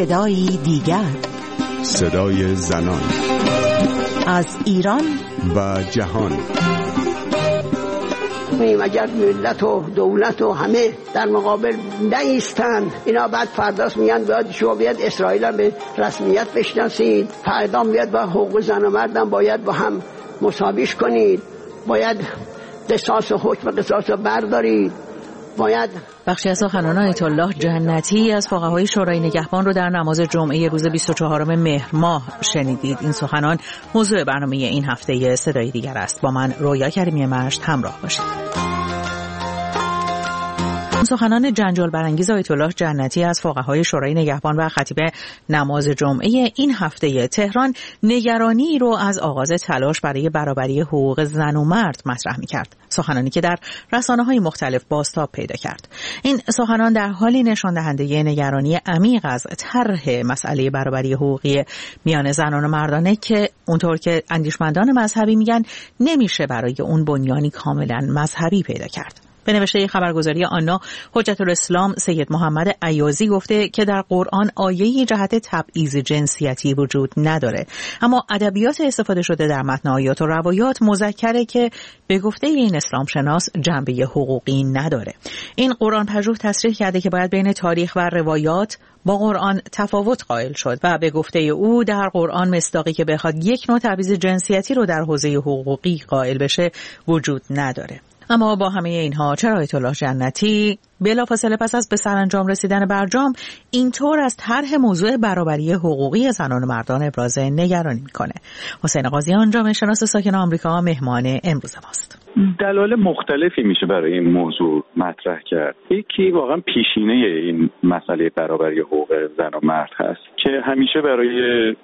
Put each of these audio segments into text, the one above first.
صدایی دیگر، صدای زنان از ایران و جهان. اگر ملت و دولت و همه در مقابل نایستند، اینا بعد فرداست میگن باید شما بیاد اسرائیل هم به رسمیت بشناسید، فردا بیاد با حقوق زن و مردم باید با هم مساویش کنید، باید قصاص و حکم قصاص رو بردارید، باید. بخشی از سخنان آیت الله جنتی از فقهای شورای نگهبان رو در نماز جمعه روز 24 مهر ماه شنیدید. این سخنان موضوع برنامه این هفته صدای دیگر است. با من رویا کریمی مشت همراه باشید. سخنان جنجال برانگیز آیت الله جنتی از فقهای شورای نگهبان و خطیب نماز جمعه این هفته تهران نگرانی رو از آغاز تلاش برای برابری حقوق زن و مرد مطرح می‌کرد. سخنانی که در رسانه‌های مختلف بازتاب پیدا کرد. این سخنان در حالی نشان دهنده نگرانی عمیق از طرح مسئله برابری حقوقی میان زنان و مردانه که اونطور که اندیشمندان مذهبی میگن نمیشه برای اون بنیانی کاملا مذهبی پیدا کرد. به نوشته خبرگزاری آنا، حجت الاسلام سید محمد ایازی گفته که در قرآن آیه‌ای جهت تبعیض جنسیتی وجود نداره، اما ادبیات استفاده شده در متن آیات و روایات مذکره که به گفته این اسلام شناس جنبه حقوقی نداره. این قرآن پژوه تصریح کرده که باید بین تاریخ و روایات با قرآن تفاوت قائل شد و به گفته او در قرآن مصداقی که بخواد یک نوع تبعیض جنسیتی رو در حوزه حقوقی قائل بشه وجود نداره. اما با همه اینها چرا آیت الله جنتی بلافاصله پس از به سرانجام رسیدن برجام اینطور از طرح موضوع برابری حقوقی زنان و مردان ابراز نگرانی میکنه؟ حسین قاضیان، جامعه شناس ساکن آمریکا، مهمان امروز ماست. دلایل مختلفی میشه برای این موضوع مطرح کرد. یکی واقعا پیشینه این مسئله برابری حقوق زن و مرد هست که همیشه برای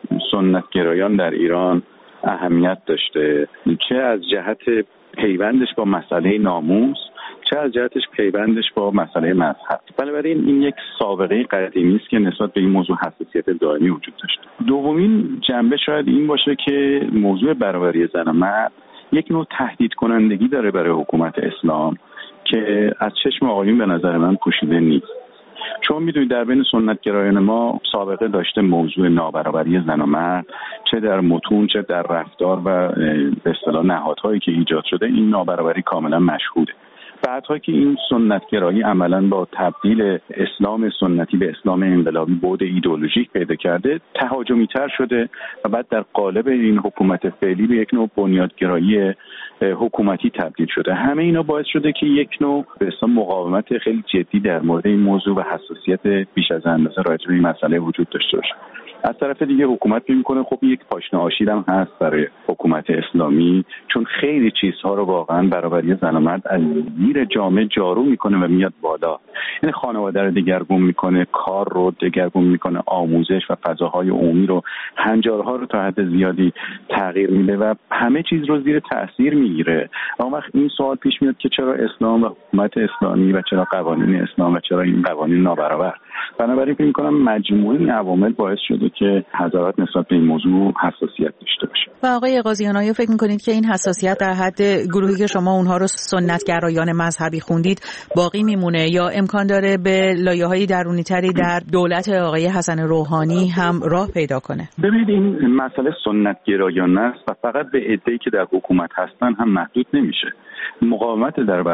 سنتگرایان در ایران اهمیت داشته، چه از جهت پیوندش با مسئله ناموس، چه از جهتش پیوندش با مسئله مذهب. بنابراین این یک سابقه قدیمی است که نسبت به این موضوع حساسیت دائمی وجود داشت. دومین جنبه شاید این باشه که موضوع برابری زن و مرد یک نوع تهدید کنندگی داره برای حکومت اسلام که از چشم آقایون به نظر من پوشیده نیست. چون میدونید در بین سنتگرایان ما سابقه داشته موضوع نابرابری زن و مرد، چه در متون چه در رفتار و به اصطلاح نهادهایی که ایجاد شده این نابرابری کاملا مشهوده. بعدها که این سنتگرایی عملاً با تبدیل اسلام سنتی به اسلام انقلابی بعد ایدئولوژیک پیدا کرده، تهاجمی‌تر شده و بعد در قالب این حکومت فعلی به یک نوع بنیادگرایی حکومتی تبدیل شده. همه اینا باعث شده که یک نوع به اصطلاح مقاومت خیلی جدی در مورد این موضوع و حساسیت بیش از اندازه راجع به این مسئله وجود داشته باشه. از طرف دیگه حکومت میکنه خب یک پاشنه آشیل هم هست برای حکومت اسلامی، چون خیلی چیزها رو واقعا برابری زن و مرد از زیر جامعه جارو میکنه و میاد بالا. یعنی خانواده رو دگرگون میکنه، کار رو دگرگون میکنه، آموزش و فضاهای عمومی رو، هنجارها رو تا حد زیادی تغییر میده و همه چیز رو زیر تاثیر میگیره. اما وقت این سوال پیش میاد که چرا اسلام و حکومت اسلامی و چرا قوانین اسلام و چرا این قوانین نابرابر؟ بنابراین فکر می‌کنم مجموعه عوامل باعث شده که حضرات نسبت به این موضوع حساسیت داشته باشه. و آقای قاضیان، آیا فکر می‌کنید که این حساسیت در حد گروهی که شما اونها رو سنتگرایان مذهبی خوندید باقی میمونه یا امکان داره به لایه‌های درونی‌تری در دولت آقای حسن روحانی هم راه پیدا کنه؟ ببینید این مسئله سنتگرایان است و فقط به عده‌ای که در حکومت هستن هم محدود نمیشه. مقاومت در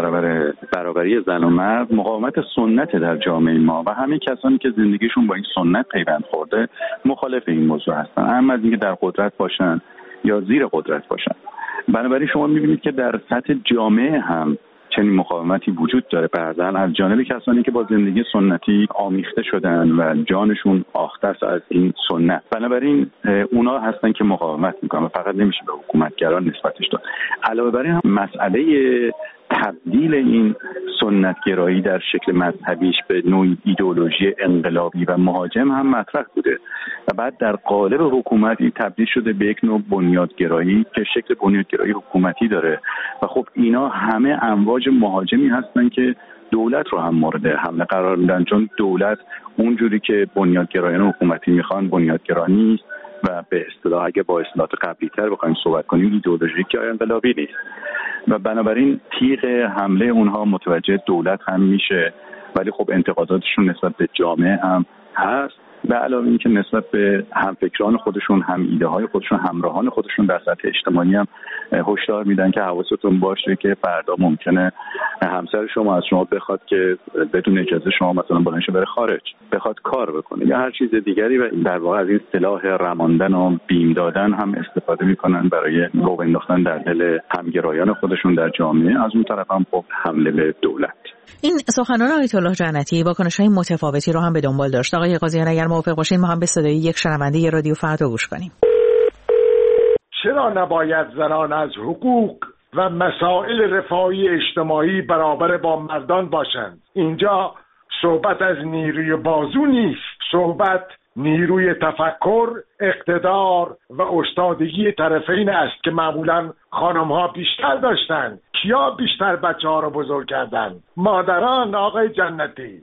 برابری زن و مرد مقاومت سنت در جامعه ما و همه کسانی که زندگیشون با این سنت پیوند خورده مخالف این موضوع هستن، هم از اینکه در قدرت باشن یا زیر قدرت باشن. بنابراین شما می‌بینید که در سطح جامعه هم چنین مقاومتی وجود داره، بعضا از جانب کسانی که با زندگی سنتی آمیخته شدن و جانشون آخته است از این سنت. بنابراین اونا هستن که مقاومت میکنن و فقط نمیشه به حکومتگران نسبتش داد. علاوه بر این مسئله تبدیل این سنتگرایی در شکل مذهبیش به نوعی ایدئولوژی انقلابی و مهاجم هم مطرح بوده و بعد در قالب حکومت این تبدیل شده به یک نوع بنیادگرایی که شکل بنیادگرایی حکومتی داره و خب اینا همه امواج مهاجمی هستن که دولت رو هم مورد حمله قرار میدن، چون دولت اونجوری که بنیادگرایان حکومتی میخوان بنیادگرا نیست و به اصطلاح اگه با اصطلاحات قبلی‌تر بخوایم صحبت کنیم ایدئولوژیک یا انقلابی نیست و بنابراین تیغ حمله اونها متوجه دولت هم میشه، ولی خب انتقاداتشون نسبت به جامعه هم هست به علاوه اینکه نسبت به همفکران خودشون، هم ایده های خودشون، همراهان خودشون در سطح اجتماعی هم هشدار میدن که حواستون باشه که فردا ممکنه همسر شما از شما بخواد که بدون اجازه شما مثلا بلند شه بره خارج، بخواد کار بکنه یا هر چیز دیگری، و در واقع از این سلاح رماندن و بیم دادن هم استفاده میکنن برای رعب انداختن در دل همگرایان خودشون در جامعه. از اون طرف هم خب حمله به دولت. این سخنان آیت الله جنتی واکنش‌های متفاوتی رو هم به دنبال داشت. آقای قاضیان اگر موافق باشین ما هم به صدای یک شنونده رادیو فردا گوش کنیم. چرا نباید زنان از حقوق و مسائل رفاهی اجتماعی برابر با مردان باشند؟ اینجا صحبت از نیروی بازو نیست، صحبت نیروی تفکر، اقتدار و استادگی طرفین است که معمولا خانم‌ها بیشتر داشتن. کیا بیشتر بچه‌ها رو بزرگ کردن؟ مادران. آقای جنتی.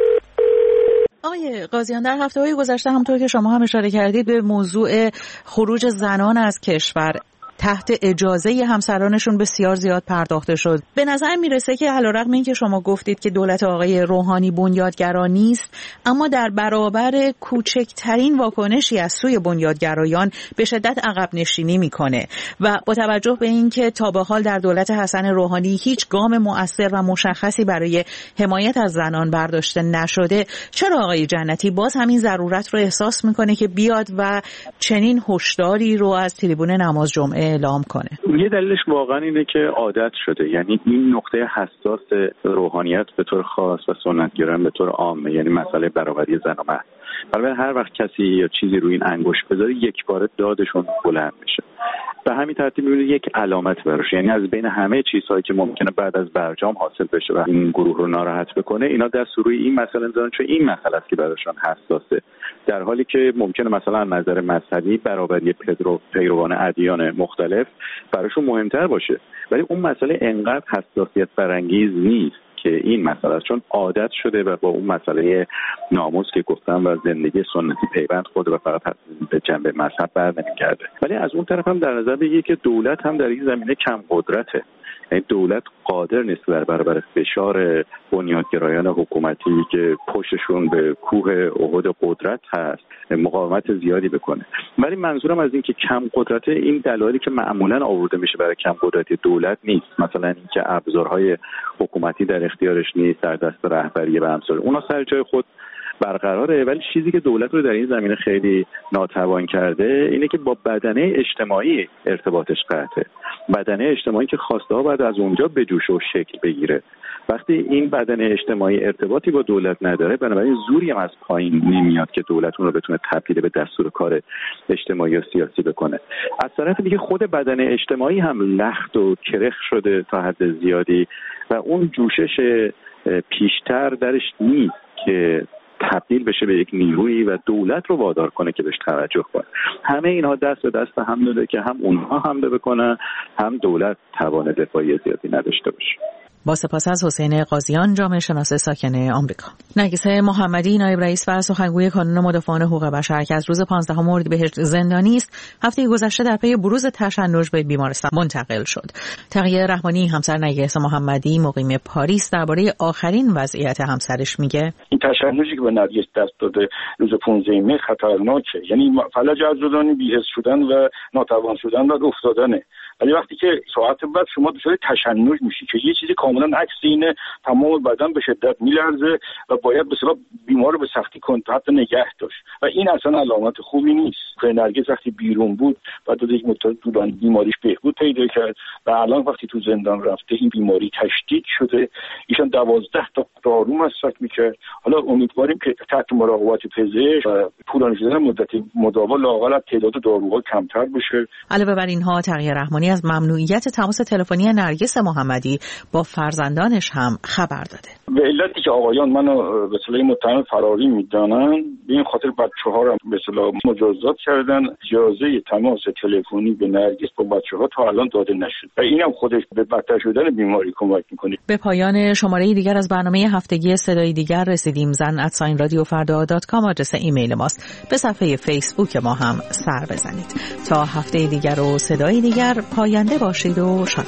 آقای قاضیان، در هفته‌های گذشته همونطور که شما هم اشاره کردید به موضوع خروج زنان از کشور تحت اجازه همسرانشون بسیار زیاد پرداخته شد. به نظر میرسه که علیرغم اینکه شما گفتید که دولت آقای روحانی بنیادگرا نیست، اما در برابر کوچکترین واکنشی از سوی بنیادگرایان به شدت عقب نشینی میکنه و با توجه به اینکه تا به حال در دولت حسن روحانی هیچ گام مؤثر و مشخصی برای حمایت از زنان برداشته نشده، چرا آقای جنتی باز همین ضرورت رو احساس میکنه که بیاد و چنین هشداری رو از تریبون نماز جمعه اعلام کنه؟ یه دلیلش واقعا اینه که عادت شده، یعنی این نقطه حساس روحانیت به طور خاص و سنتگرایان به طور عام، یعنی مسئله برابری زن و مرد. برای هر وقت کسی یا چیزی روی این انگشت بذاره یک بار دادشون بلند میشه. به همین ترتیب می‌بینید یک علامت براش، یعنی از بین همه چیزهایی که ممکنه بعد از برجام حاصل بشه و این گروه رو ناراحت بکنه، اینا دست روی این مسئله می‌ذارن، چون این مسئله است که براشون حساسه، در حالی که ممکنه مثلا از نظر مذهبی برابری پیروان ادیان مختلف براشون مهمتر باشه، ولی اون مسئله انقدر حساسیت برانگیز نیست که این مسئله است، چون عادت شده و با اون مسئله ناموس که گفتم و زندگی سنتی پیوند خورده و فقط به جنبه مذهب برنمیگرده. ولی از اون طرف هم در نظر بگیرید که دولت هم در این زمینه کم قدرته، یعنی دولت قادر نیست در برابر فشار بنیادگرایان حکومتی که پشتشون به کوه احد قدرت هست مقاومت زیادی بکنه. ولی منظورم از این که کم قدرت، این دلایلی که معمولا آورده میشه برای کم قدرتی دولت نیست، مثلا اینکه ابزارهای حکومتی در اختیارش نیست، در دست رهبری و امثال اونا سر جای خود برقراره، ولی چیزی که دولت رو در این زمینه خیلی ناتوان کرده اینه که با بدنه اجتماعی ارتباطش قطعه. بدنه اجتماعی که خواسته ها باید از اونجا به جوش و شکل بگیره. وقتی این بدنه اجتماعی ارتباطی با دولت نداره، بنابراین زوری هم از پایین نمیاد که دولت اون رو بتونه تبدیل به دستور کار اجتماعی و سیاسی بکنه. از طرف دیگه خود بدنه اجتماعی هم لخت و کرخ شده تا حد زیادی و اون جوشش پیشتر درش نیست که تبدیل بشه به یک نیرویی و دولت رو وادار کنه که بهش توجه کنه. همه اینها دست به دست هم داده که هم اونها حمله بکنن، هم دولت توان دفاعی زیادی نداشته باشه. با سپاس از حسین قاضیان، جامعه شناس ساکن آمریکا. نرگس محمدی، نایب رئیس و سخنگوی کانون مدافعان حقوق بشر که از روز 15 اردیبهشت زندانی است، هفته گذشته در پی بروز تشنج به بیمارستان منتقل شد. تقیه رحمانی، همسر نرگس محمدی مقیم پاریس، درباره آخرین وضعیت همسرش میگه: این تشنجی که به نرگس دست داده روز 15 مهر خطرناکه، یعنی فلج عضلانی، بی‌حس شدن و ناتوان شدن و افتادنه. ولی وقتی که ساعت بعد شما دچار تشنج میشی که یه چیزی کاملا عکس اینه، تمام بدن به شدت میلرزه و باید به اصطلاح بیمار رو به سختی کنترل نگه داشت و این اصلا علامت خوبی نیست. که نرگس وقتی بیرون بود بعد از یک مدت طولانی بیماریش بهبود پیدا کرد و الان وقتی تو زندان رفته این بیماری تشدید شده. ایشان 12 تا دارو مصرف میکرد. حالا امیدواریم که تحت مراقبت پزشک و طولانی شدن مدت مداوا لااقل تعداد داروها کمتر بشه. علاوه بر اینها تقیه رحمانی از ممنوعیت تماس تلفنی نرگس محمدی با فرزندانش هم خبر داده. به علتی که آقایان منو به اصطلاح متهم فراری میدانن، به این خاطر بچه‌ها رو به اصطلاح مجازات کردن. اجازه تماس تلفنی به نرگس با بچه‌ها تا الان داده نشد و اینم خودش به بدتر شدن بیماری کمک میکنه. به پایان شماره دیگر از برنامه هفتگی صدای دیگر رسیدیم. zan@radiofarda.com آدرس ایمیل ماست. به صفحه فیسبوک ما هم سر بزنید. تا هفته دیگر و صدای دیگر، پاینده باشید و شاد.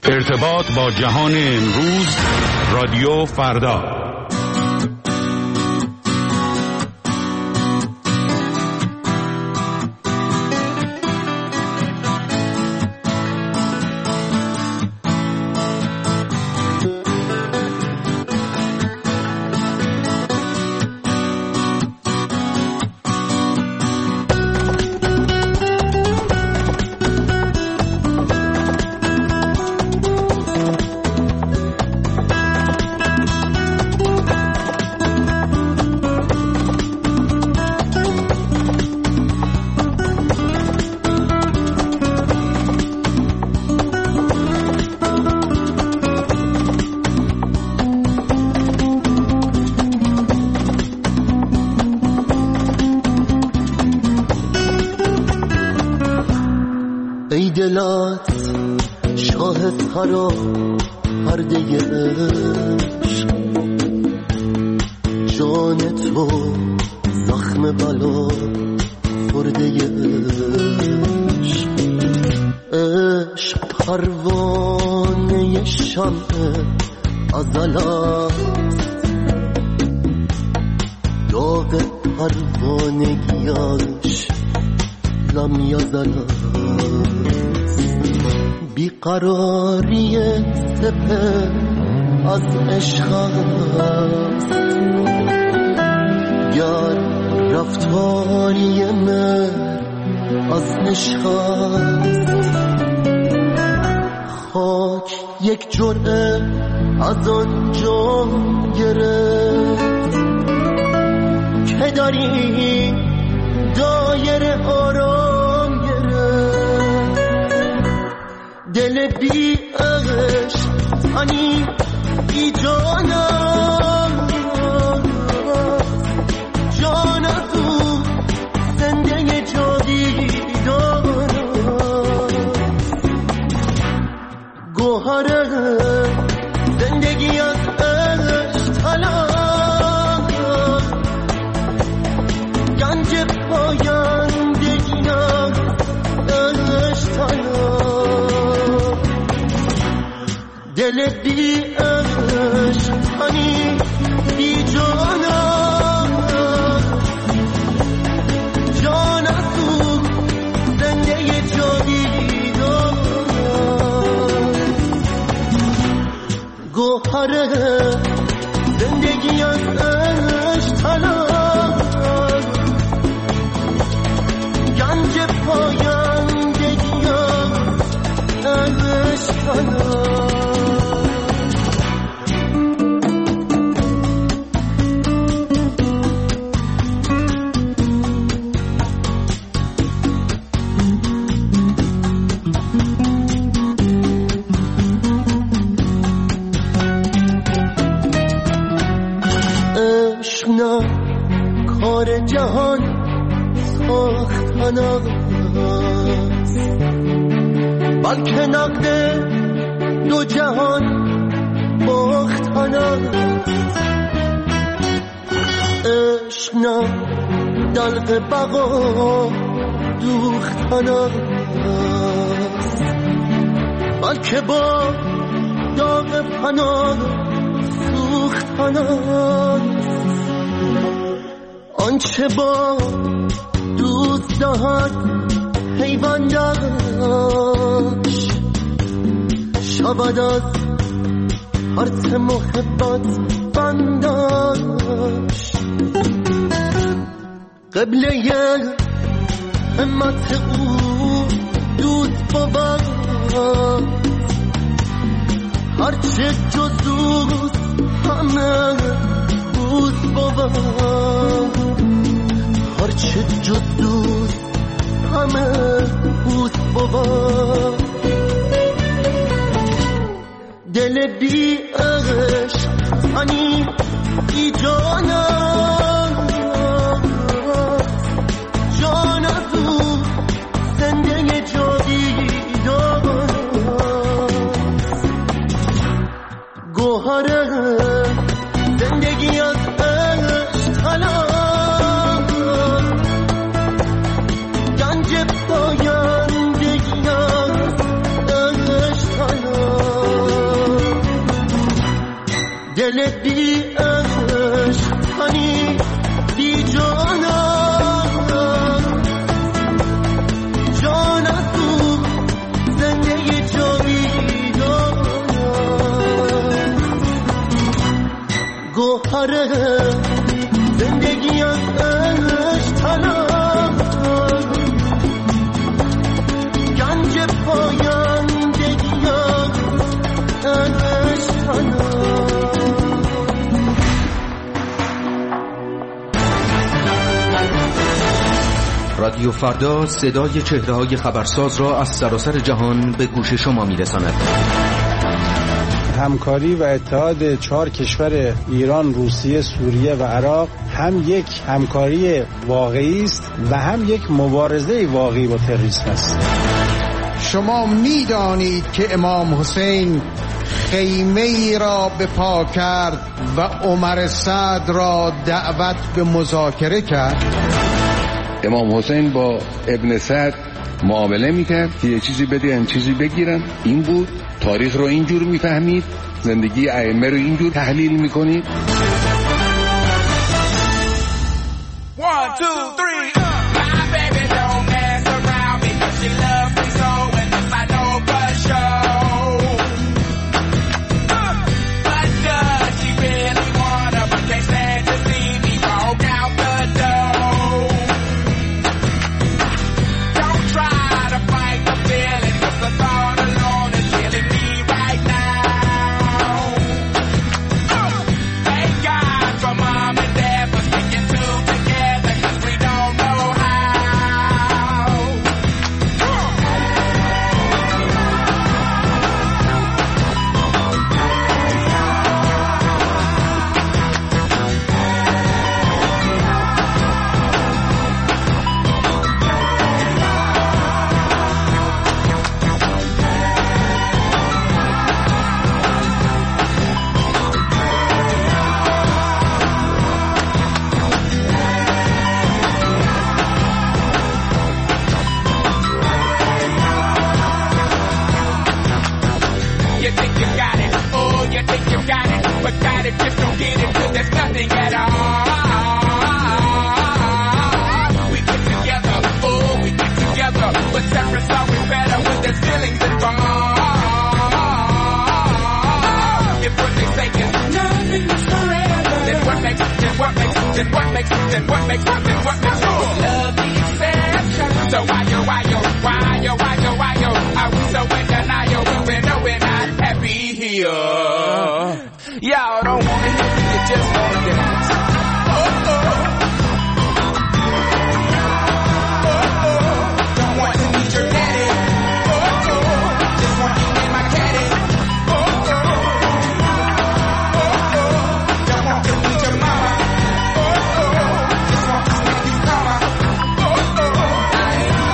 ارتباط با جهان امروز، رادیو فردا. شاه سرا پرده عشق، جان تو زخم بلا خورده عشق، عشق پروانه شمع ازل است، داغ پروانگیش لم یزل است، بیقراری سپه از عشق است، گر رفتاری مهر از عشق است، خاک یک جرعه از آن جام گرفت که در این دایره آرام گرفت، دل بی عشق تنی بی جانم، جان از او زنده جاویدانم، گوهر زندگی از عشق طلب، گنج پایندگی از عشق طلب، دل بی عشق تنی بی جانم، جان از او زنده جاویدانم، گوهر زندگی از عشق طلب، گنج پایندگی از عشق طلب. کار جهان ساختن است، بلکه نقد دو جهان باختن است، عشق نه دلق بقا دوختن است، بلکه با داغ فنا سوختن است، آنچه با دوست دهد حیوان داشت، شود از حرف محبت بنداش، قبله همت او دوست بود، هرچه جز دوست همه دوست بود، هرچه جز دوست همه دوست بود، دل بی عشق تنی بی جانم، جان از او زنده جاویدانم، گوهر زندگی از عشق طلب، گنج پایندگی از عشق طلب، دل بی عشق تنی بی جانم، جان از او زنده جاویدانم، گوهر زندگی از عشق طلب، گنج پایندگی از عشق طلب. رادیو فردا صدای چهره‌های خبرساز را از سراسر جهان به گوش شما می‌رساند. همکاری و اتحاد 4 کشور ایران، روسیه، سوریه و عراق هم یک همکاری واقعی است و هم یک مبارزه واقعی با تروریسم است. شما می‌دانید که امام حسین خیمه ای را به پا کرد و عمر سعد را دعوت به مذاکره کرد. امام حسین با ابن سعد معامله میکرد که یه چیزی بدهن چیزی بگیرن. این بود. تاریخ رو اینجور میفهمید، زندگی ائمه رو اینجور تحلیل میکنید. 1 2 3 My baby don't mess around because she loves me so, and this I know for sure. But does she really wanna, but can't stand to see me walk out the door. Don't try to fight the feeling, 'cause the thought alone is killing me right now. Thank God for mom and dad for sticking two together, 'cause we don't know how. You think you got it, oh, you think you got it, but got it, just don't get it, 'cause there's nothing at all. We get together, oh, we get together, but separate's always better when there's feelings involved. If what they say is nothing is forever, then what makes love the exception? So why yo, are we so in denial when we know we're not happy here? Y'all don't wanna hear me, you just wanna dance. Oh, oh. Don't want to meet your daddy. Oh, oh. Just want to eat my caddy. Oh, oh. Don't want to meet your mama. Oh, oh. Just want to smack you mama. Oh, oh. I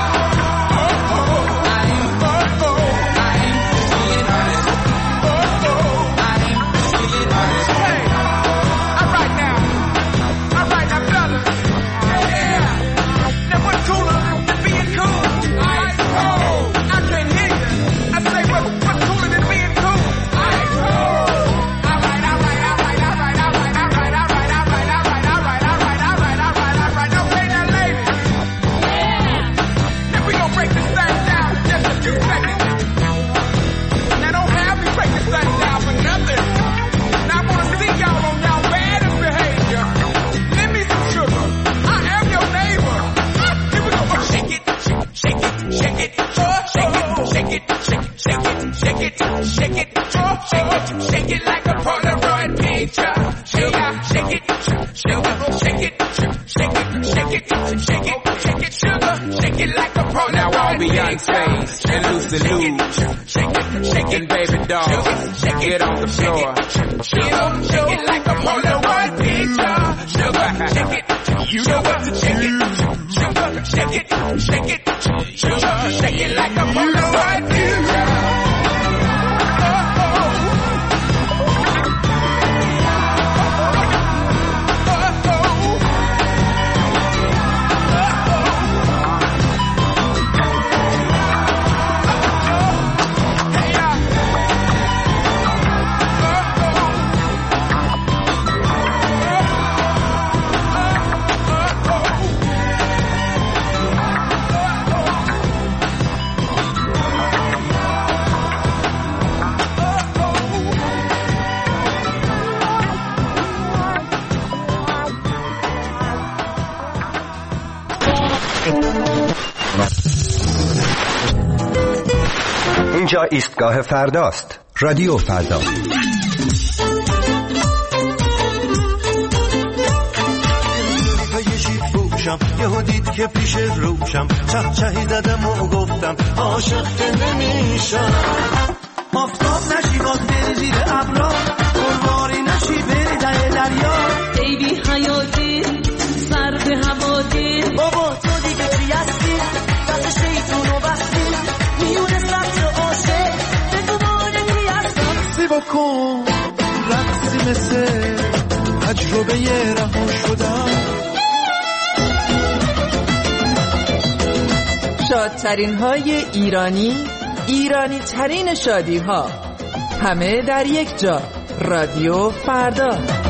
ain't just being honest. Oh, oh. I ain't just being honest. Hey, all right now, brother. Yeah. Now what's cooler than being cool? I can't hear you. I say what's cooler than being cool? All right. Okay, now ladies. Now we gonna break this thing down in just a few seconds. Now don't have me break this thing down for nothing. Now I wanna see y'all on y'all baddest behavior. Lend me some sugar. I am your neighbor. Here we go. Shake it, shake it, shake it, shake it, shake it, shake it, shake it, shake it, shake it, shake it like a Polaroid picture. Sugar, shake it, sugar, shake it, shake it, shake it, shake it, shake it, sugar, shake it like a Polaroid picture. Now all Beyonce and Lucy Liu, shaking baby doll, get on the floor, shake it like a Polaroid picture. Sugar, shake it, sugar, shake it, sugar, shake it, shake it, sugar, shake it like a Polaroid picture. اینجا ایستگاه فرداست. رادیو فردا. یهو دید که پیش روشم چهی زدم و گفتم عاشق که نمیشم. آفتاب نشی باز بری زیر ابرا، قربانی نشی بری ته دریا. ای بی حیاتی سر به هوا دی، بابا تو دیگه چی هستی؟ دست شیطون رو بستی، میونه بکن رقصی مثل تجربه رها شدن. شادترین های ایرانی ترین شادی ها، همه در یک جا. رادیو فردا.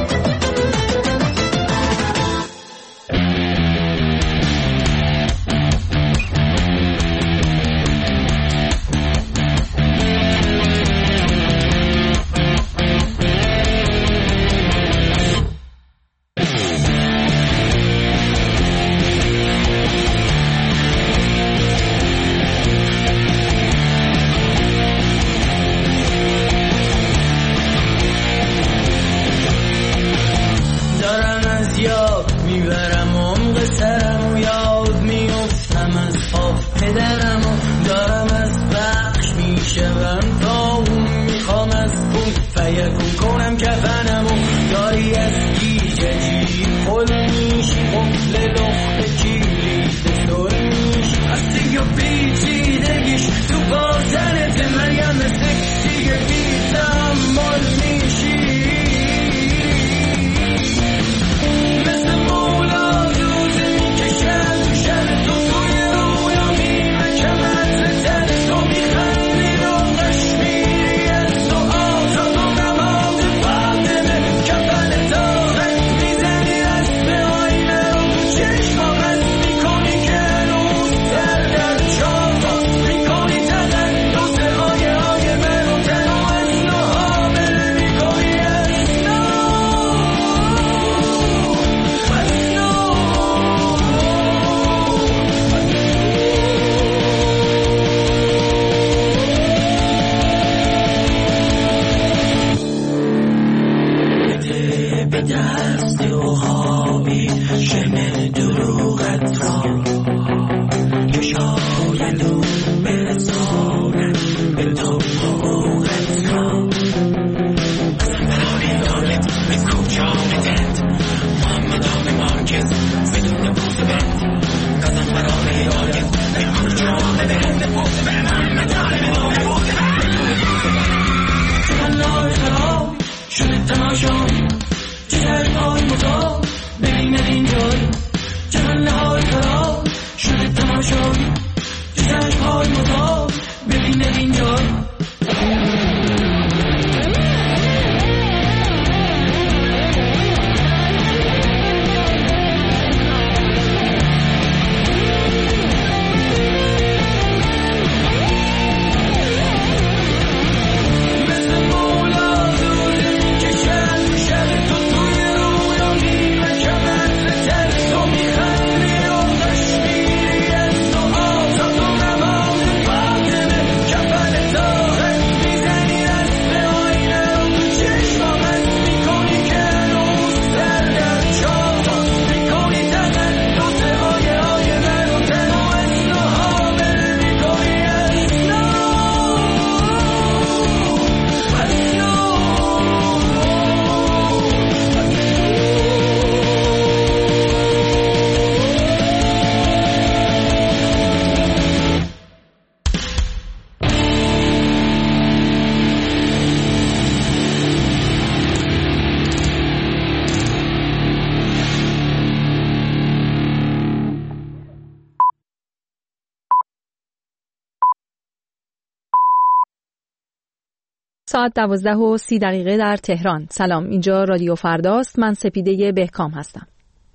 ساعت 12:30 در تهران. سلام، اینجا رادیو فرداست. من سپیده بهکام هستم.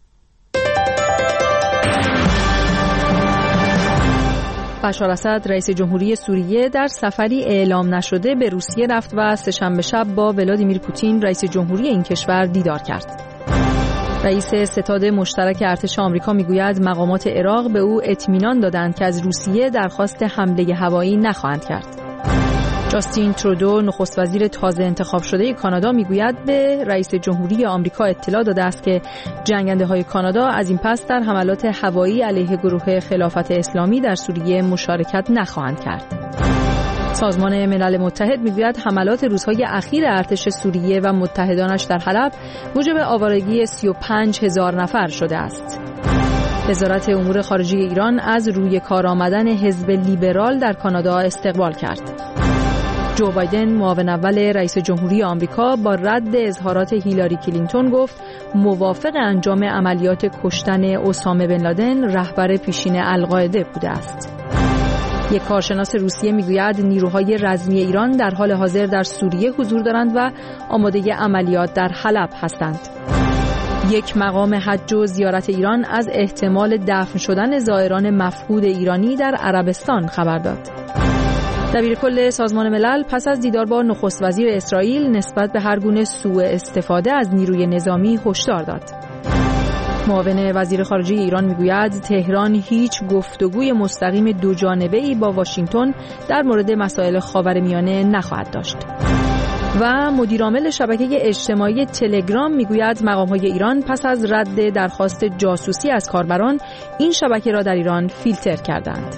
بشار اسد رئیس جمهوری سوریه در سفری اعلام نشده به روسیه رفت و سه‌شنبه شب با ولادیمیر پوتین رئیس جمهوری این کشور دیدار کرد. رئیس ستاد مشترک ارتش آمریکا میگوید مقامات عراق به او اطمینان دادند که از روسیه درخواست حمله هوایی نخواهند کرد. جاستین ترودو نخست وزیر تازه انتخاب شده کانادا میگوید به رئیس جمهوری آمریکا اطلاع داده است که جنگنده‌های کانادا از این پس در حملات هوایی علیه گروه خلافت اسلامی در سوریه مشارکت نخواهند کرد. سازمان ملل متحد میگوید حملات روزهای اخیر ارتش سوریه و متحدانش در حلب موجب آوارگی 35,000 نفر شده است. وزارت امور خارجه ایران از روی کار آمدن حزب لیبرال در کانادا استقبال کرد. جو بایدن معاون اول رئیس جمهوری آمریکا با رد اظهارات هیلاری کلینتون گفت موافق انجام عملیات کشتن اسامه بن لادن رهبر پیشین القاعده بوده است. یک کارشناس روسیه میگوید نیروهای رزمی ایران در حال حاضر در سوریه حضور دارند و آماده عملیات در حلب هستند. یک مقام حج و زیارت ایران از احتمال دفن شدن زائران مفقود ایرانی در عربستان خبر داد. دبیرکل سازمان ملل پس از دیدار با نخست وزیر اسرائیل نسبت به هر گونه سوء استفاده از نیروی نظامی هشدار داد. معاون وزیر خارجه ایران میگوید تهران هیچ گفتگوی مستقیم دوجانبه‌ای با واشنگتن در مورد مسائل خاورمیانه نخواهد داشت. و مدیرعامل شبکه اجتماعی تلگرام میگوید مقام‌های ایران پس از رد درخواست جاسوسی از کاربران این شبکه را در ایران فیلتر کردند.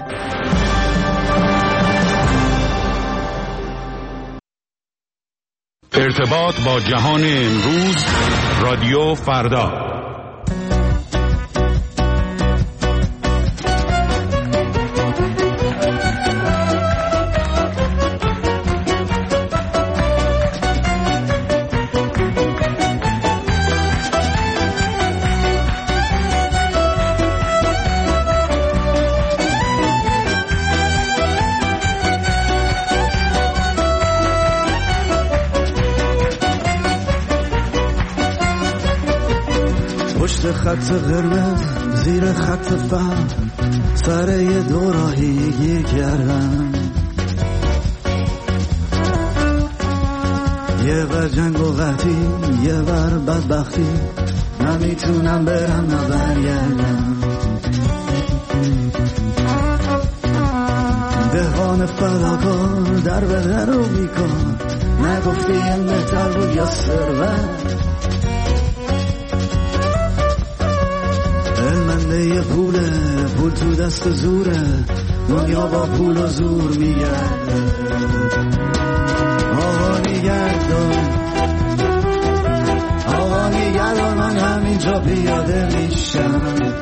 ارتباط با جهان امروز، رادیو فردا. خط قرمز زیر خط فهم سر یه دوراهی گیر کردم، یه بر جنگ و قحطی یه بر بدبختی، نمیتونم برم نبرگردم. دهان فداکار در به در رو میکن، نگفتی یه مهتر بود یا ثروت، یه پول تو دست زوره، دنیا با پول و زور میگرده. آقا نگردان من همینجا پیاده میشم،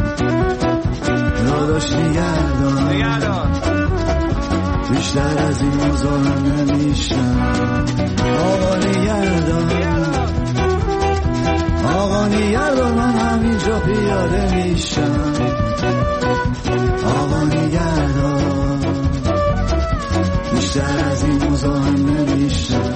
داداش نگردان بیشتر از این مزاحم نمیشم. آقا نگردان من همینجا پیاده میشم. آقا نگردان بیشتر از این مزاحم نمیشم.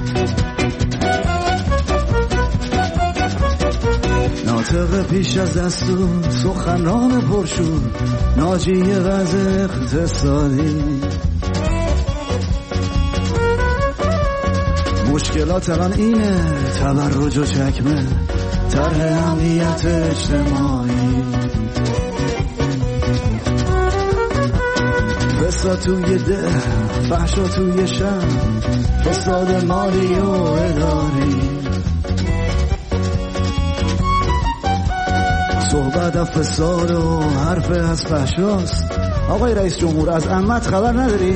ناطق پیش از دستور سخنران پرشور، ناجی وضع اقتصادی، مشکلات الان اینه تبرج و چکمه، طرح امنیت اجتماعی، فساد توی ده، فحشا توی شهر، فساد مالی و اداری، صحبت از فساد و حرف از فحشاست. آقای رئیس جمهور از عمت خبر نداری؟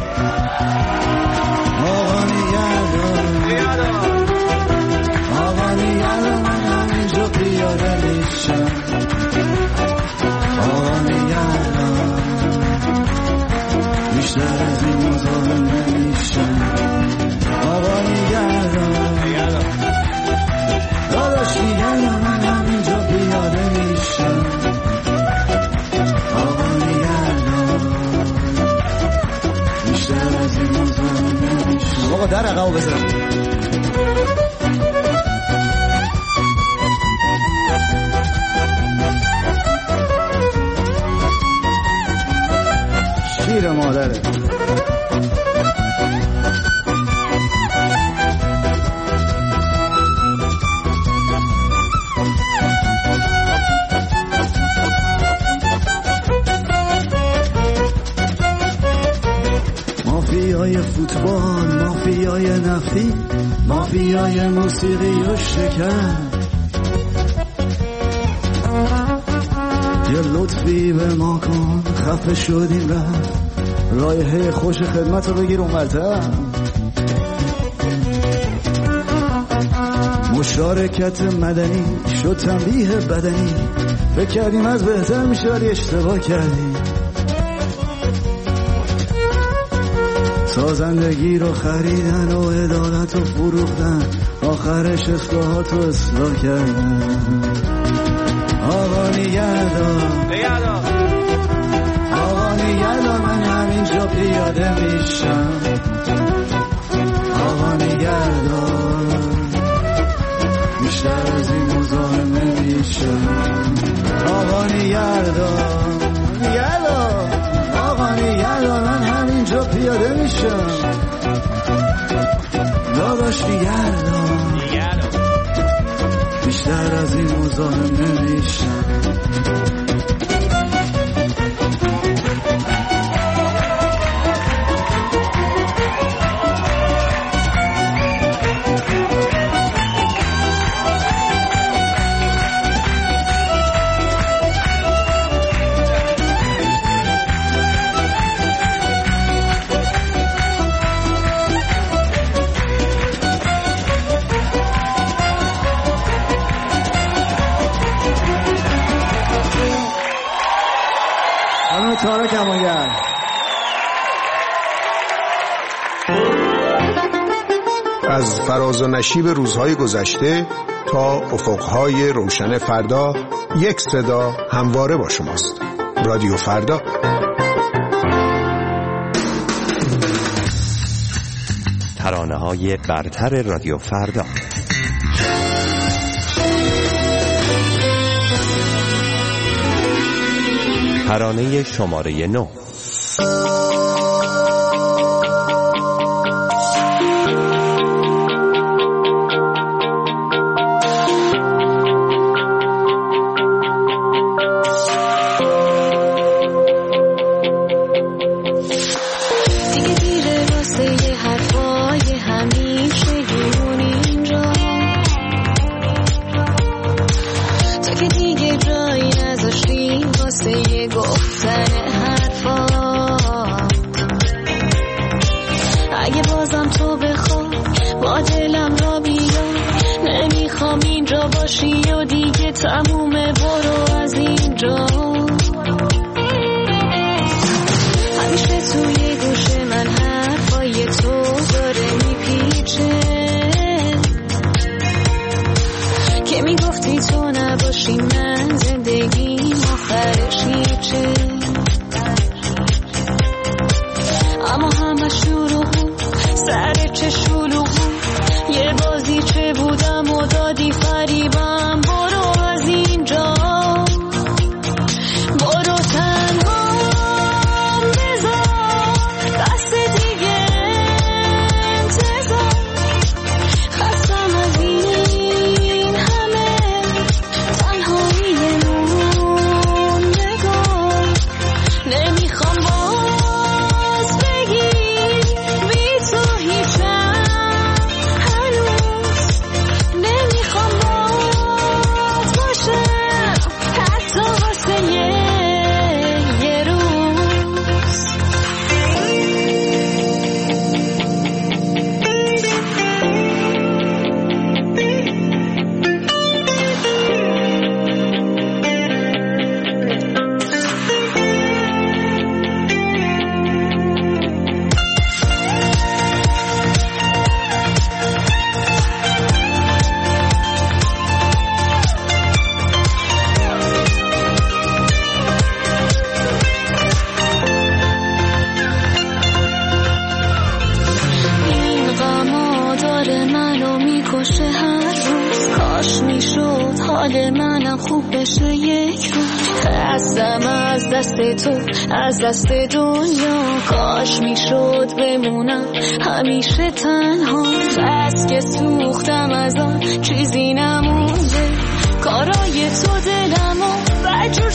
آقا نگردان من همینجا پیاده میشم. آقا نگردان بیشتر از این مزاحم نمیشم. آقا نگردان داداش نگردان من همینجا پیاده میشم. آقا نگردان بیشتر از این مزاحم نمیشم. آقا در عقب بزن. شیر مادره. مافیای فوتبال، مافیای نفتی، مافیای موسیقی و شکر، یه لطفی به ما کن خفه شدیم رفت، رایحه خوش خدمت رو بگیر اونورتر. مشارکت مدنی شد تنبیه بدنی، فکر کردیم از بهتر میشه ولی اشتباه کردیم. سازندگی رو خریدن و عدالت رو فروختن، آخرش اصلاحات رو اصلاح کردن. آقا نگهدار آقا نگهدار، من همینجا پیاده میشم. آقا نگهدار، بیشتر از این مزاحم نمیشم. آقا نگهدار آقا نگهدار، من همینجا پیاده میشم. داداش نگهدار، بیشتر از این مزاحم نمیشم. تارا کمانگر. از فراز و نشیب روزهای گذشته تا افقهای روشن فردا، یک صدا همواره با شماست. رادیو فردا. ترانه‌های برتر رادیو فردا. ترانه شماره 9. از دست دنیا کاش میشد بمونم همیشه تنها، بس که سوختم از آن چیزی نمونده، کارای تو دلمو بجور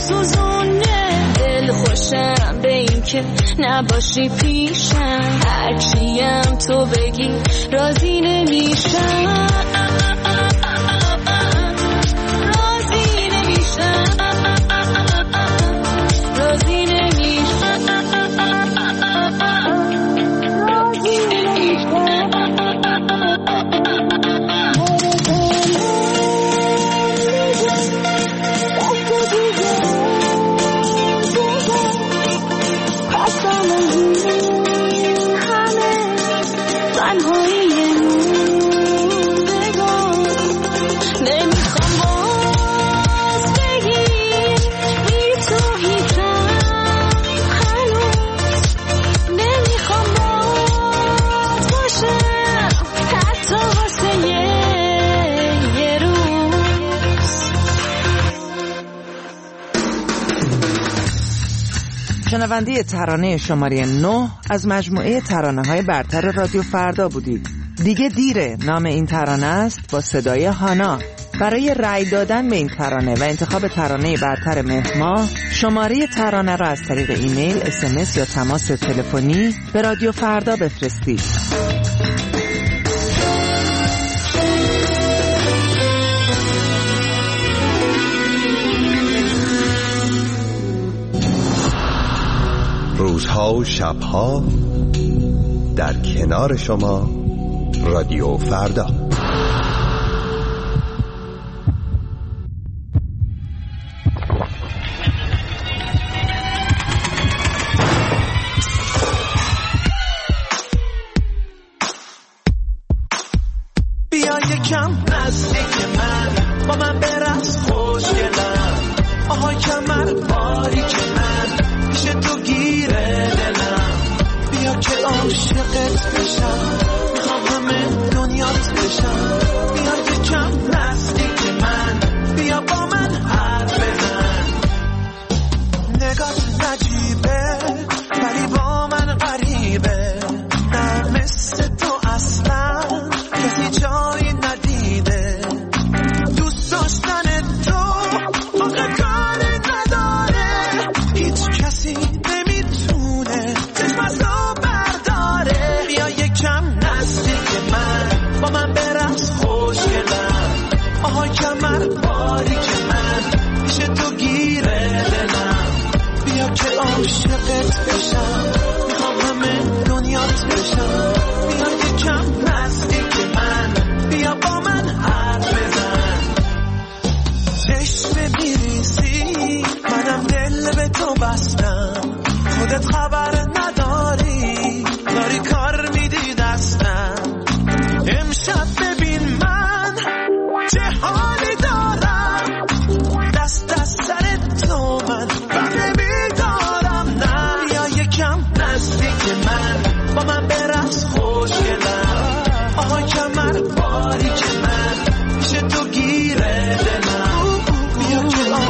سوزونه، دل خوشم به این که نباشی پیشم، هرچیم تو بگی راضی نمیشم. همه شنونده ترانه شماره 9 از مجموعه ترانه‌های برتر رادیو فردا بودید. دیگه دیره نام این ترانه است با صدای هانا. برای رأی دادن به این ترانه و انتخاب ترانه برتر مهر ماه، شماره ترانه را از طریق ایمیل، SMS یا تماس تلفنی به رادیو فردا بفرستید. روزها و شبها در کنار شما رادیو فردا. بیا یکم نزدیک من، با من برقص خوشگلم. آهای کمر باریک من، پیش تو گیره دلم. بیا که عاشقت بشم، میخوام همه دنیات بشم. بیا یکم نزدیک من، بیا با من حرف بزن. نگات نجیبه ولی با من غریبه، نه مثل تو اصلا کسی جایی ندیده. دوست داشتن تو آقا کاری نداره، هیچ کسی نمیتونه چشمتو برداره. بیا یکم نزدیک من، با من برقص خوشگلم. آهای کمر باریک من، پیش تو گیره دلم. بیا که عاشقت بشم، میخوام همه دنیات بشم. بیا یکم نزدیک من، بیا با من حرف بزن. عشق میریزی منم دل به تو بستم، خودت خبر نداری، داری کار میدی دستم. امشب ببین من چه حالی دارم، دست از سر تو من بر نمیدارم. نه بیا یکم نزدیک من، با من برقص خوشگلم. آهای کمر باریک من، پیش تو گیره دلم. بیا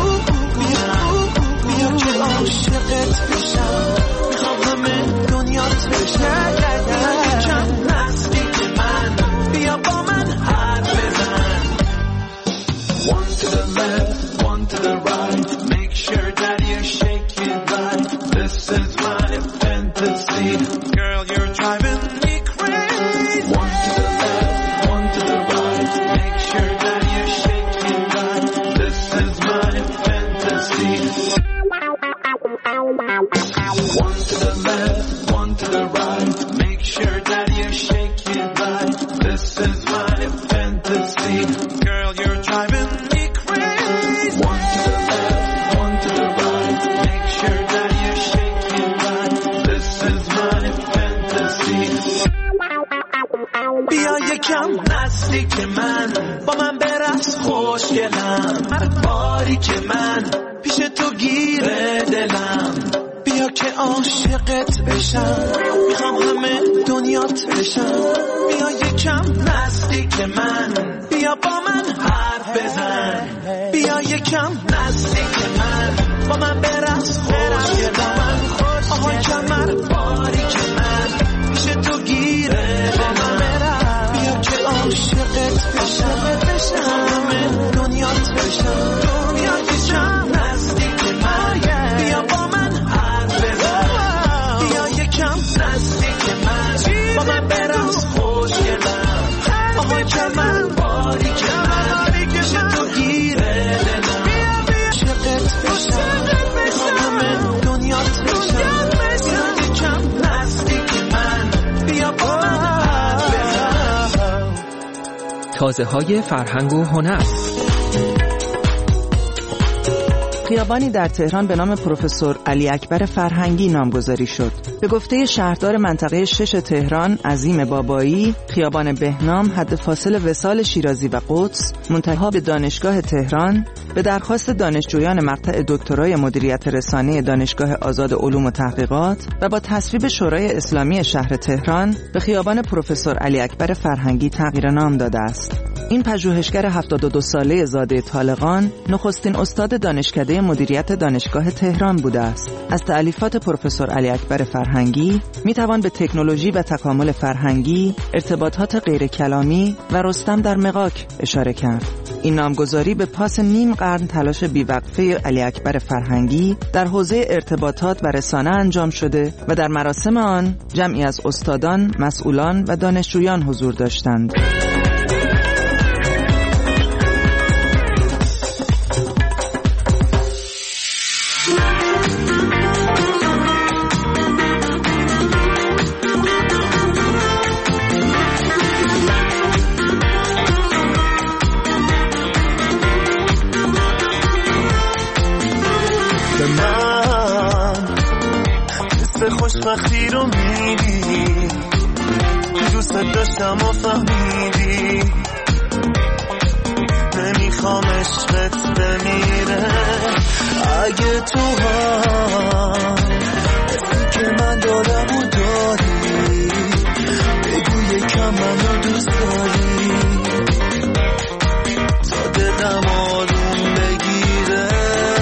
که عاشقت بشم، میخوام همه دنیات بشم. بیا یکم نزدیک من، بیا با من حرف بزن. One to the left, one to the right, make sure that you shake it right. This is my fantasy, girl you're driving me crazy. One to the left, one to the right, make sure that you shake it right. This is my fantasy. One to the left, one to the right, make sure that you shake it right. This is my fantasy, girl you're driving me crazy. One to the left, one to the right, make sure that you shake it right. This is my fantasy. بیا یکم نزدیک من، با من برقص خوشگلم. باریک من، پیش تو گیره دلم. بیا که عاشقت بشم، میخوام همه دنیات بشم. بیا یکم نزدیک من، بیا با من حرف بزن. بیا یکم نزدیک من، با من برقص خوشگلم. آهای کمر باریک من، پیش تو گیره دلم. بیا که عاشقت بشم، همه دنیات بشم. بیا یکم نزدیک من، بیا با من حرف بزن. بیا یکم نزدیک من، با من برقص خوشگلم. آهای کمر باریک من، پیش تو گیره دلم. عاشقت بشم، میخوام همه دنیات بشم. بیا یکم نزدیک من، بیا با من حرف بزن. تازه های فرهنگ و هنر. خیابانی در تهران به نام پروفسور علی اکبر فرهنگی نامگذاری شد. به گفته شهردار منطقه 6 تهران عظیم بابایی، خیابان بهنام حد فاصل وصال شیرازی و قدس منتهی به دانشگاه تهران به درخواست دانشجویان مقطع دکترای مدیریت رسانه دانشگاه آزاد علوم و تحقیقات و با تصویب شورای اسلامی شهر تهران به خیابان پروفسور علی اکبر فرهنگی تغییر نام داده است. این پژوهشگر 72 ساله زاده طالقان نخستین استاد دانشکده مدیریت دانشگاه تهران بوده است. از تألیفات پروفسور علی اکبر فرهنگی میتوان به تکنولوژی و تکامل فرهنگی، ارتباطات غیر کلامی و رستم در مغاک اشاره کرد. این نامگذاری به پاس نیم قرن تلاش بیوقفه علی اکبر فرهنگی در حوزه ارتباطات و رسانه انجام شده و در مراسم آن جمعی از استادان، مسئولان و دانشجویان حضور داشتند. خوشبختی رو میدی، دوست داشتم و فهمیدی، نمیخوام عشقت بمیره. اگه تو هم حسی که من دارم و داری، بگو یکم منو دوست داری تا دلم آروم بگیره.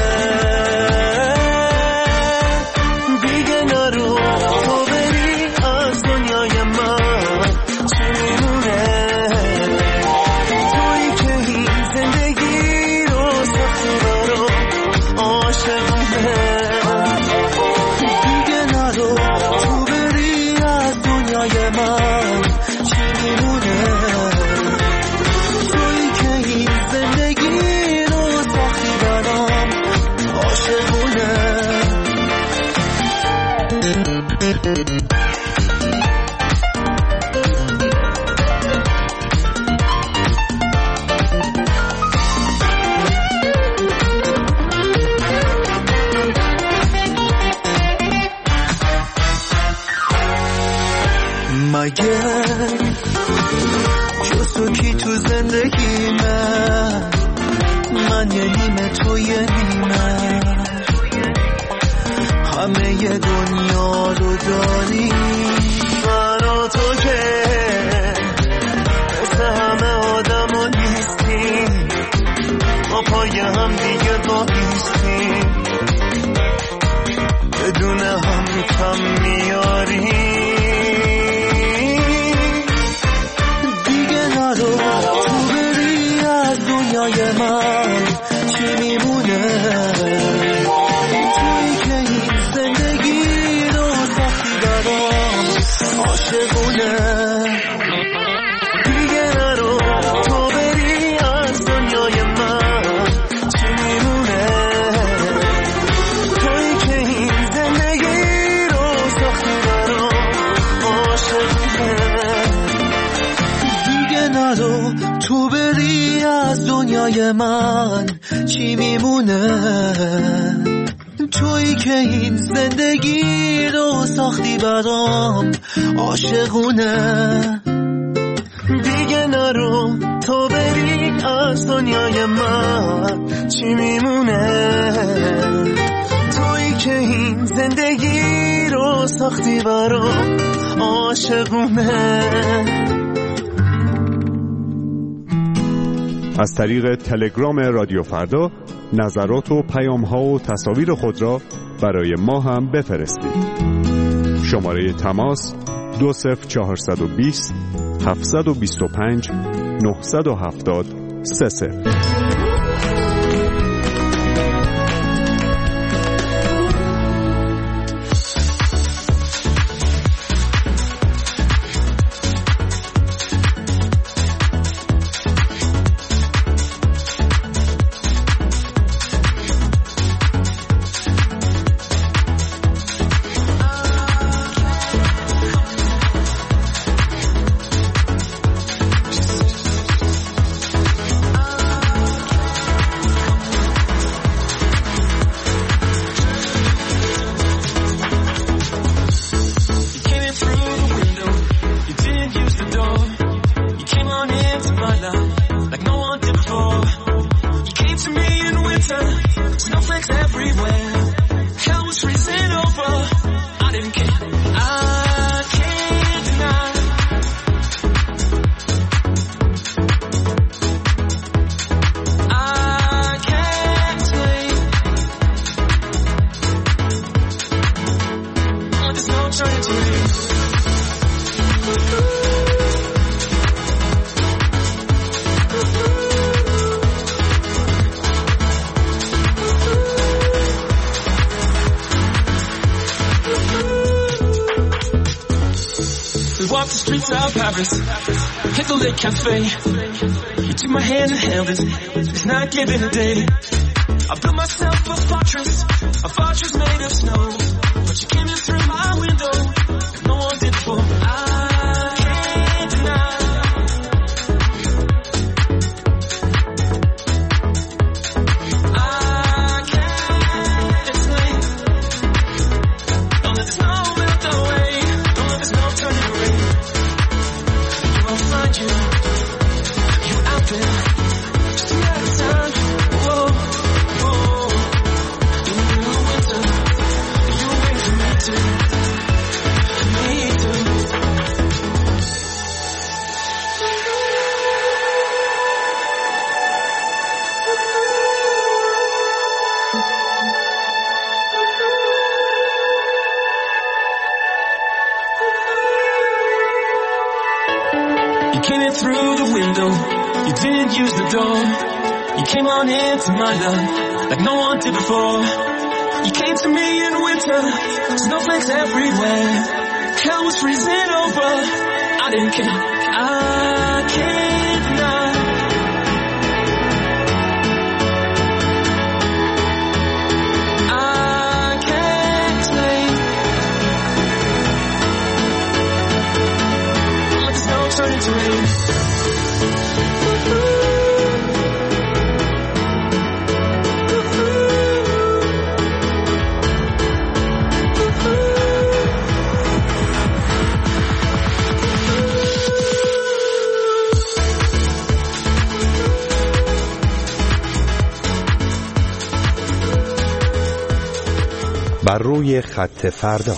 مگه جز کی تو زندگی من یه نیمه تو یه نیمه، همه ی دنیا رو داری برا تو که مثل همه آدم ها نیستیم، ما پای هم دیگه بایستیم، بدون هم کم میاریم. من چی میمونه توی که این زندگی رو سختی برام عاشقونه. دیگه نرو تو بری از دنیای من، چی میمونه توی که این زندگی رو سختی برام عاشقونه. دیگه نرو تو بری از دنیای من، چی میمونه تویی که این زندگی رو ساختی برام عاشقونه. دیگه نرو تو بری از دنیای من، چی میمونه تویی که این زندگی رو ساختی برام عاشقونه. از طریق تلگرام رادیو فردا نظرات و پیام‌ها و تصاویر خود را برای ما هم بفرستید. شماره تماس 20420 725 970 30. streets of Paris, hit the Lake Cafe. You took my hand and held it, it's not giving a day. I built myself a fortress made of snow. But you came in through my window, no one did before. I can't deny. I can't explain. Don't let the snow melt away. Don't let the snow turn to rain. You won't find you out there. Just a matter of time. Whoa. You came in through the window, you didn't use the door. You came on into my love like no one did before. You came to me in winter, snowflakes everywhere. Hell was freezing over, I didn't care. I can't deny. I can't explain. Let the snow turn into rain. بر روی خط فردا.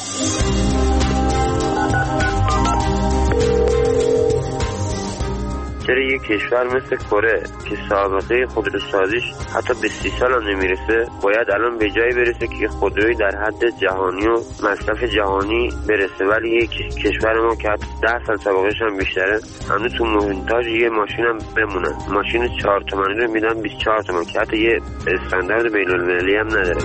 چرا یک کشور مثل کره که سابقه خودروسازیش حتی به 30 سال هم نمیرسه باید الان به جایی برسه که خودروی در حد جهانی و مصرف جهانی برسه، ولی یک کشور ما که حتی 10 سال سابقهش هم بیشتره هنوز تو مونتاژ یه ماشین هم بمونن. ماشین 4 تومانی رو میدن 24 تومن که حتی یه استاندارد بین‌المللی هم نداره.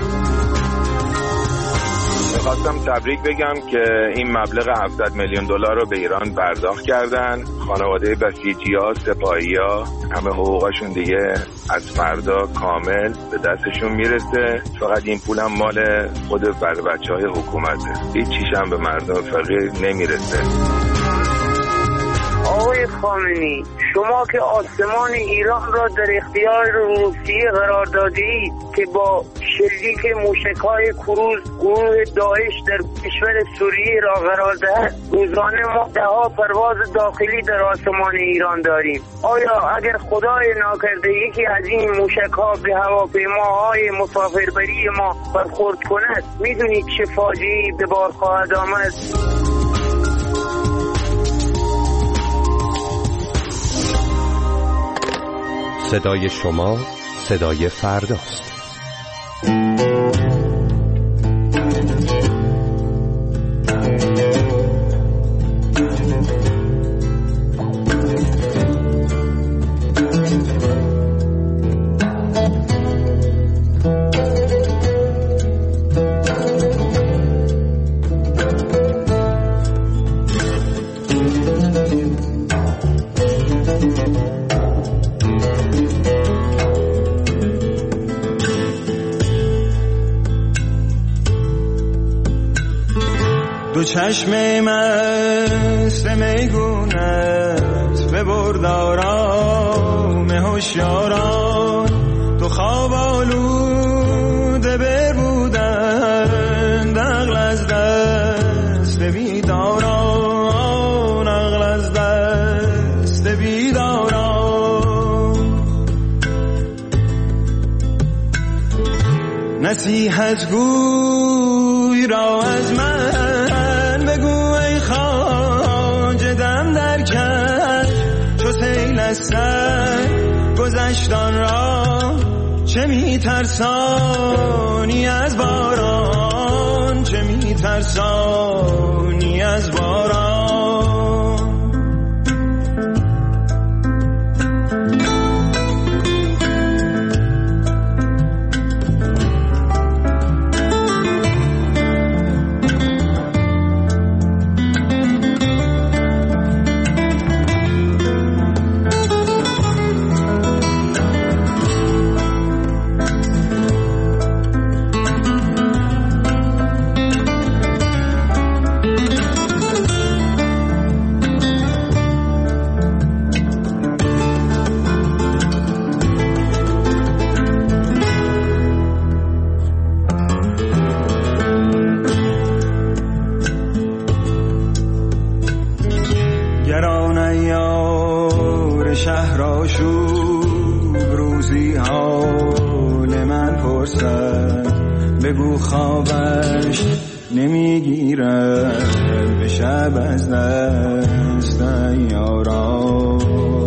خواستم تبریک بگم که این مبلغ 700 میلیون دلار رو به ایران پرداخت کردن. خانواده بسیجی‌ها، سپاهی‌ها، همه حقوقشون دیگه از فردا کامل به دستشون میرسه. فقط این پول هم مال خود بچه‌های حکومته، هیچ چیز هم به مردم فقیر نمیرسه. آقای خامنه‌ای، شما که آسمان ایران را در اختیار روسیه قرار دادید که با شلیک موشک‌های کروز گروه داعش در کشور سوریه را قرار دهد، روزانه ما ده‌ها پرواز داخلی در آسمان ایران داریم. آیا اگر خدای ناکرده یکی از این موشک‌ها به هواپیماهای مسافربری ما برخورد کند، میدونید چه فاجعه‌ای به بار خواهد آمد؟ صدای شما صدای فرداست. دو چشم مست میگونت ببرد آرام هوشیاران، تو خواب آلوده بربودند عقل از دست بیداران، عقل از دست بیداران. نصیحت گوی را از من چو سیل از سر گذشتان را، چه میترسانی از باران، چه میترسانی از باران. آشوب روزی حال من پرسد، بگو خوابش نمیگیرد به شب از دست یاران.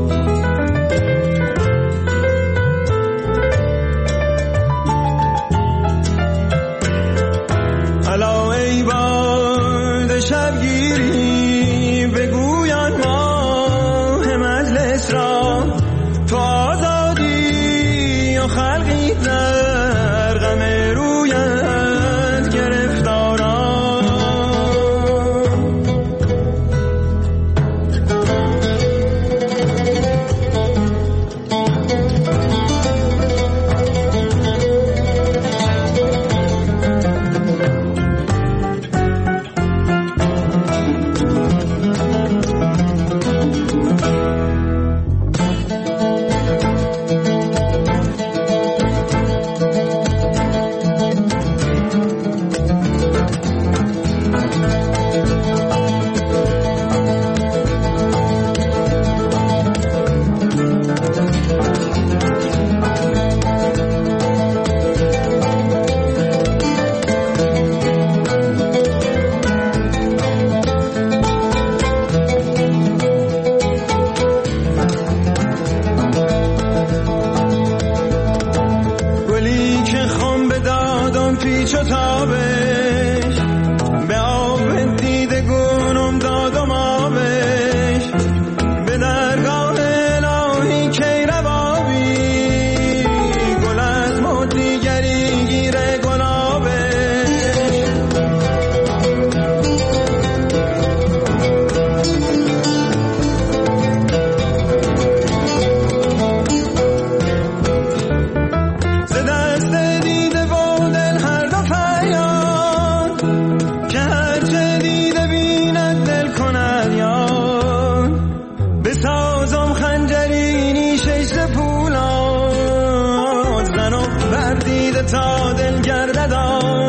الا ای باد شبگیری بگویان ماه مجلس را، تو آزادی یا خلقی در غم رویت گرفتاران. تا دل گردد